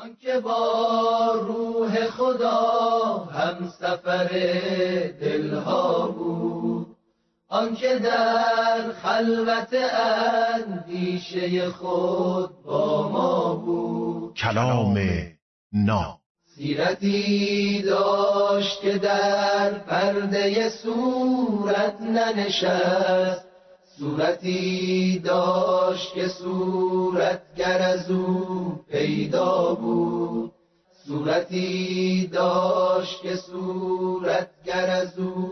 آنکه با روح خدا هم سفر دلها بود، آنکه در خلوت اندیشه خود با ما بود. کلام نا سیرتی داشت که در پرده صورت ننشست، صورتی داشت که صورتگر از او پیدا بود، صورتی داشت که صورتگر از او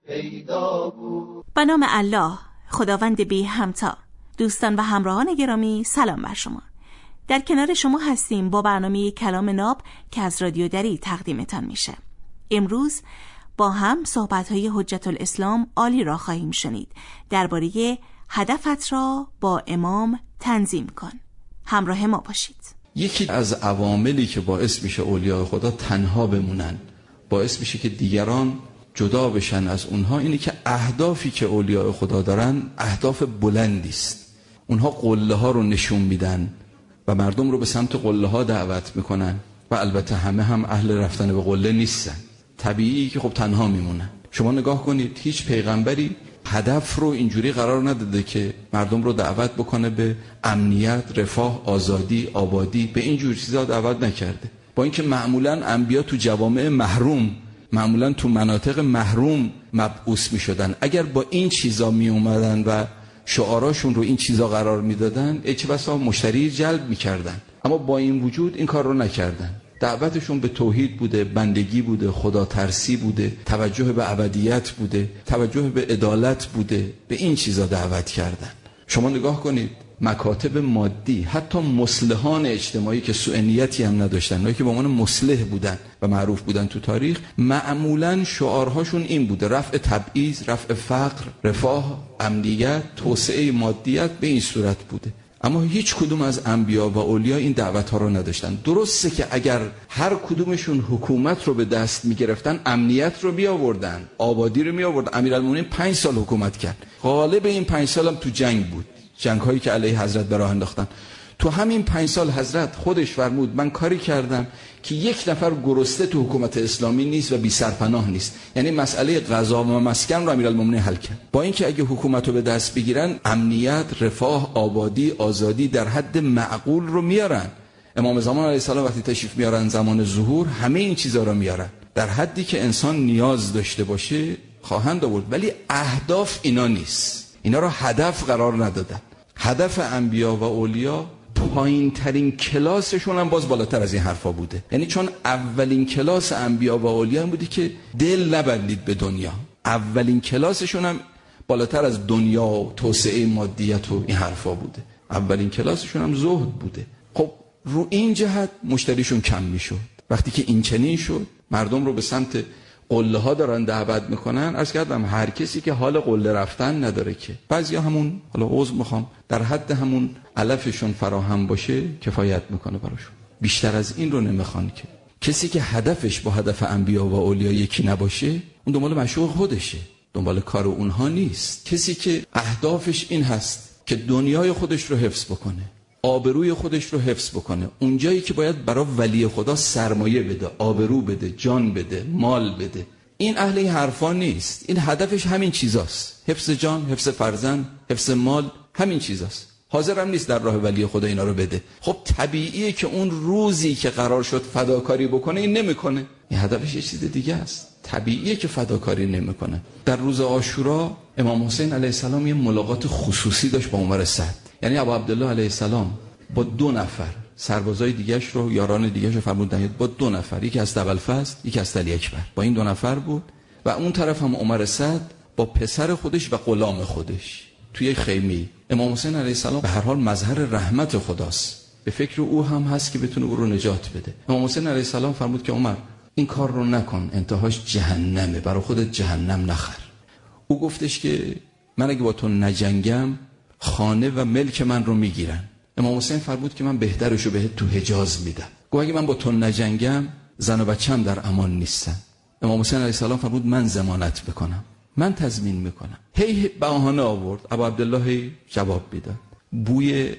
پیدا بود. به نام الله، خداوند بی همتا. دوستان و همراهان گرامی، سلام بر شما. در کنار شما هستیم با برنامه کلام ناب که از رادیو دری تقدیمتان میشه. امروز با هم صحبت‌های حجت الاسلام عالی را خواهیم شنید درباره هدفت را با امام تنظیم کن. همراه ما باشید. یکی از عواملی که باعث میشه اولیاء خدا تنها بمونن، باعث میشه که دیگران جدا بشن از اونها، اینه که اهدافی که اولیاء خدا دارن اهداف بلندی است. اونها قله ها رو نشون میدن و مردم رو به سمت قله ها دعوت میکنن و البته همه هم اهل رفتن به قله نیستن، طبیعی که خب تنها میمونن. شما نگاه کنید، هیچ پیغمبری هدف رو اینجوری قرار نداده که مردم رو دعوت بکنه به امنیت، رفاه، آزادی، آبادی، به اینجور چیزا دعوت نکرده. با اینکه معمولاً انبیا تو جوامع محروم، معمولاً تو مناطق محروم مبعوث میشدن. اگر با این چیزا می اومدن و شعاراشون رو این چیزا قرار میدادن، چه بسا مشتری جلب میکردن. اما با این وجود این کار رو نکردن. دعوتشون به توحید بوده، بندگی بوده، خدا ترسی بوده، توجه به ابدیت بوده، توجه به عدالت بوده، به این چیزا دعوت کردن. شما نگاه کنید، مکاتب مادی، حتی مصلحان اجتماعی که سوء نیتی هم نداشتن، اونایی که به عنوان مصلح بودن و معروف بودن تو تاریخ، معمولاً شعارهاشون این بوده: رفع تبعیض، رفع فقر، رفاه، امنیت، توسعه مادیت، به این صورت بوده. اما هیچ کدوم از انبیا و اولیا این دعوت‌ها رو نداشتن. درسته که اگر هر کدومشون حکومت رو به دست می‌گرفتن، امنیت رو بیاوردن، آبادی رو می‌آوردن. امیرالمومنین 5 سال حکومت کرد. غالب این 5 سال هم تو جنگ بود، جنگ‌هایی که علیه حضرت به راه انداختن. تو همین 5 سال حضرت خودش فرمود من کاری کردم که یک نفر گرسنه تو حکومت اسلامی نیست و بی سرپناه نیست. یعنی مسئله غذا و مسکن رو امیرالمومنین حل کرد. با اینکه اگه حکومت رو به دست بگیرن، امنیت، رفاه، آبادی، آزادی در حد معقول رو میارن. امام زمان علیه السلام وقتی تشریف میارن زمان ظهور، همه این چیزا رو میارن در حدی که انسان نیاز داشته باشه خواهند آورد. ولی اهداف اینا نیست. اینا رو هدف قرار ندادن. هدف انبیا و اولیا پایین ترین کلاسشون هم باز بالاتر از این حرفا بوده. یعنی چون اولین کلاس انبیا و اولیا این بودی که دل نبندید به دنیا، اولین کلاسشون هم بالاتر از دنیا و توسعه مادیت و این حرفا بوده. اولین کلاسشون هم زهد بوده. خب رو این جهت مشتریشون کم میشد. وقتی که این چنین شد، مردم رو به سمت قله ها دارن دعوت میکنن. عرض کردم هر کسی که حال قله رفتن نداره، که بعضیا همون، حالا عذر میخوام، در حد همون علفشون فراهم باشه کفایت میکنه براشون. بیشتر از این رو نمیخوان. که کسی که هدفش با هدف انبیا و اولیا یکی نباشه، اون دنبال مشوق خودشه، دنبال کار اونها نیست. کسی که اهدافش این هست که دنیای خودش رو حفظ بکنه، آبروی خودش رو حفظ بکنه، اونجایی که باید برای ولی خدا سرمایه بده، آبرو بده، جان بده، مال بده، این اهل این حرفا نیست. این هدفش همین چیزاست: حفظ جان، حفظ فرزند، حفظ مال، همین چیزاست. حاضر هم نیست در راه ولی خدا اینا رو بده. خب طبیعیه که اون روزی که قرار شد فداکاری بکنه این نمیکنه. این هدفش یه چیز دیگه است. طبیعیه که فداکاری نمیکنه. در روز عاشورا امام حسین علیه السلام یه ملاقات خصوصی داشت با عمر سعد. یعنی ابو عبدالله علیه السلام با 2 نفر سربازای دیگه‌اش رو، یاران دیگه‌اش رو فرمودن با 2 نفر، یکی از ابوالفضل، یکی از علی اکبر، با این 2 نفر بود. و اون طرف هم عمر سعد با پسر خودش و غلام خودش توی خیمه. امام حسین علیه السلام به هر حال مظهر رحمت خداست، به فکر او هم هست که بتونه او رو نجات بده. امام حسین علیه السلام فرمود که عمر این کار رو نکن، انتهاش جهنمه، برای خودت جهنم نخر. او گفتش که من اگه با تو نجنگم خانه و ملک من رو میگیرن. امام حسین فرمود که من بهترشو بهت تو حجاز میدم. گفت اگه من با تو نجنگم زن و بچه‌م در امان نیستن. امام حسین علیه السلام فرمود من ضمانت میکنم، من تضمین میکنم. هی بهانه آورد. ابو عبدالله جواب میداد. بوی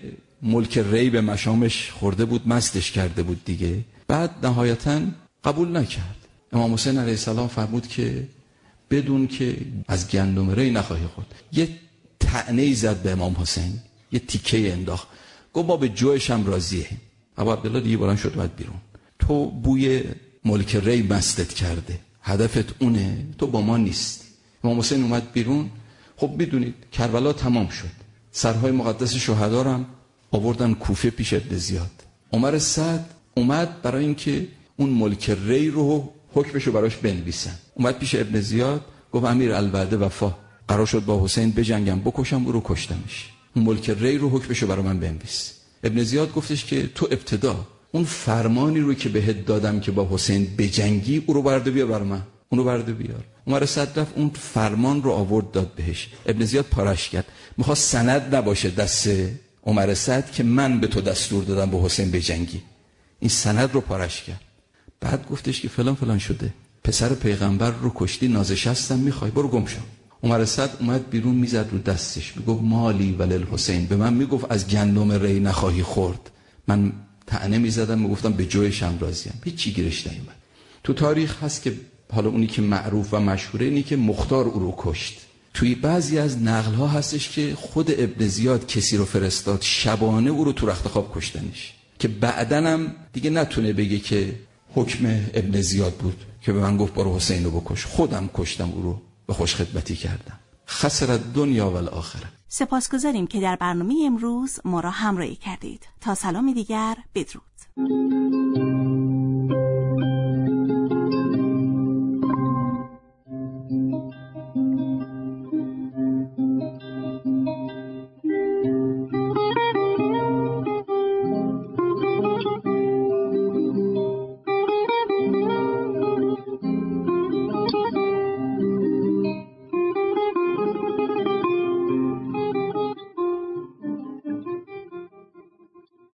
ملک ری به مشامش خورده بود، مستش کرده بود دیگه. بعد نهایتاً قبول نکرد. امام حسین علیه السلام فرمود که بدون که از گندم ری نخواهی خورد. یه طعنه‌ای زد به امام حسین، یه تیکه انداخت، گفت ما به جوش هم راضیه. ابا عبدالله دیگه بلند شد بعد بیرون. تو بوی ملک ری مستت کرده، هدفت اونه، تو با ما نیستی. امام حسین اومد بیرون. خب میدونید کربلا تمام شد، سرهای مقدس شهدا رو هم آوردن کوفه پیش ابن زیاد. عمر سعد اومد برای اینکه اون ملک ری رو حکمشو براش بنویسن. اومد پیش ابن زیاد، گفت امیر الوعده وفا، قرار شد با حسین بجنگم، بکشم، او رو کشتمش. اون ملک ری رو حکمشو برای من بنویس. ابن زیاد گفتش که تو ابتدا اون فرمانی رو که بهت دادم که با حسین بجنگی، او رو برده بیار برای من، اونو برده بیار. عمر سعد رفت اون فرمان رو آورد داد بهش. ابن زیاد پارش کرد، میخواست سند نباشه دست عمر سعد که من به تو دستور دادم با حسین بجنگی. این سند رو پارش کرد. بعد گفتش که فلان فلان شده، پسر پیغمبر رو کشتی، نازشستم، میخوای برو گم شو. عمر سعد اومد بیرون، میزد رو دستش، میگفت مالی ولل حسین. به من میگفت از گندم ری نخواهی خورد، من طعنه میزدم، میگفتم به جویش هم راضیم. هیچی گیرش نیومد. تو تاریخ هست که حالا اونی که معروف و مشهوره اینی که مختار او رو کشت. توی بعضی از نقل ها هستش که خود ابن زیاد کسی رو فرستاد شبانه او رو تو رخت خواب کشتنش، که بعدن هم دیگه نتونه بگه که حکم ابن زیاد بود که به من گفت برو حسین رو بکش، خودم کشتم، او رو به خوش خدمتی کردم. خسر دنیا و الاخره. سپاسگزاریم که در برنامه امروز ما را همراهی کردید. تا سلامی دیگر، بدرود.